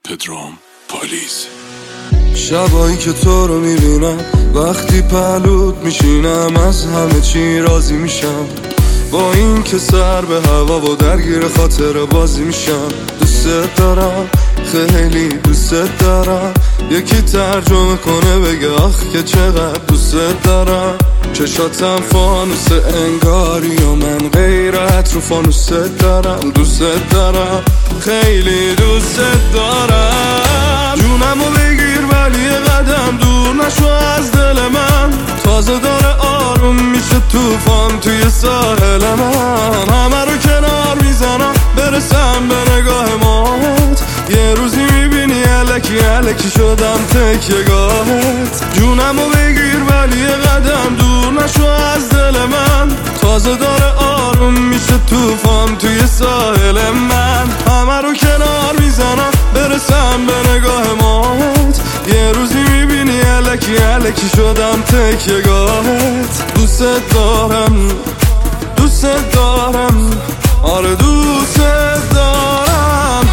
پدرام پالیز. شبایی که تو رو میبینم وقتی پهلوت میشینم از همه چی راضی میشم، با این که سر به هوا و درگیر خاطر بازی میشم. دوست دارم، خیلی دوست دارم، یکی ترجمه کنه بگه آخ که چقدر دوست دارم. چشاتم فانوس انگاری و من غیرت رو فانوس دارم. دوست دارم، خیلی دوست دارم. جونمو بگیر ولی یه قدم دور نشو از دل من، تازه داره آروم میشه طوفان توی ساحل من. همه رو کنار میزنم برسم به نگاه مات، یه روزی میبینی الکی الکی شدم تکیه‌گاهت. جونمو بگیر ولی یه قدم دور نشو از دل من، تازه داره آروم میشه طوفان توی ساحل من. همه رو کنار میزنم برسم به نگاه مات، یه روزی میبینی الکی الکی شدم تکیه‌گاهت. دوست دارم، دوست دارم، آره دوست دارم.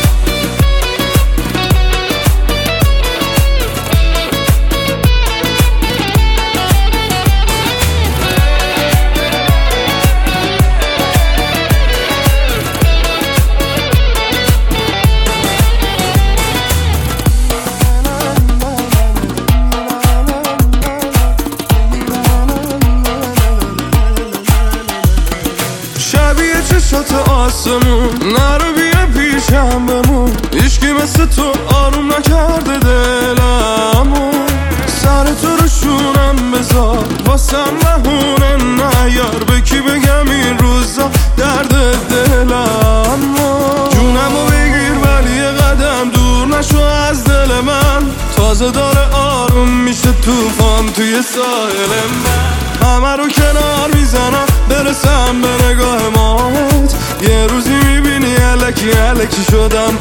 چشات آسمون نرو بیا پیشم بمون، هیچکی مثل تو آروم نکرده دلمو. سر تو رو شونم بذار واسم بهونه نیار، به کی بگم این روزا درد دلمو. جونمو بگیر ولی یه قدم دور نشو از دل من، تازه داره آروم میشه طوفان توی ساحل من. همه رو کنار میزنم برسم به نگاه مات، یه روزی میبینی الکی الکی شدم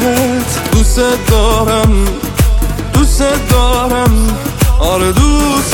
تکیه‌گاهت. دوست دارم، دوست دارم، آره دوست